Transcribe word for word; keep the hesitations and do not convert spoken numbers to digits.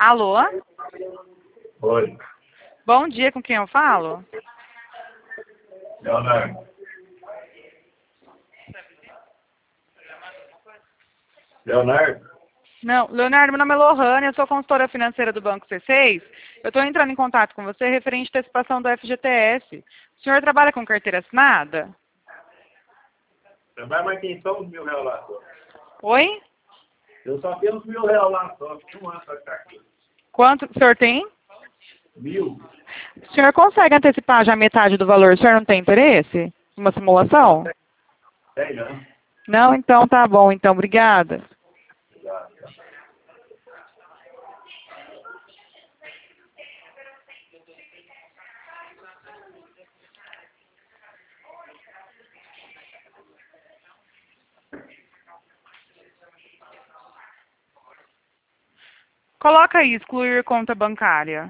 Alô? Oi, Bom dia, com quem eu falo? Leonardo. Leonardo? Não, Leonardo, meu nome é Lohane, eu sou consultora financeira do Banco C seis. Eu estou entrando em contato com você referente à antecipação do F G T S. O senhor trabalha com carteira assinada? Trabalha, mas tem só uns mil reais lá só. Oi? Eu só tenho uns mil reais lá só. Tem um ano pra ficar aqui. Quanto o senhor tem? Mil? O senhor consegue antecipar já metade do valor? O senhor não tem interesse? Uma simulação? Tem, não? Não? Então tá bom, então. Obrigada. Já. Coloca aí, excluir conta bancária.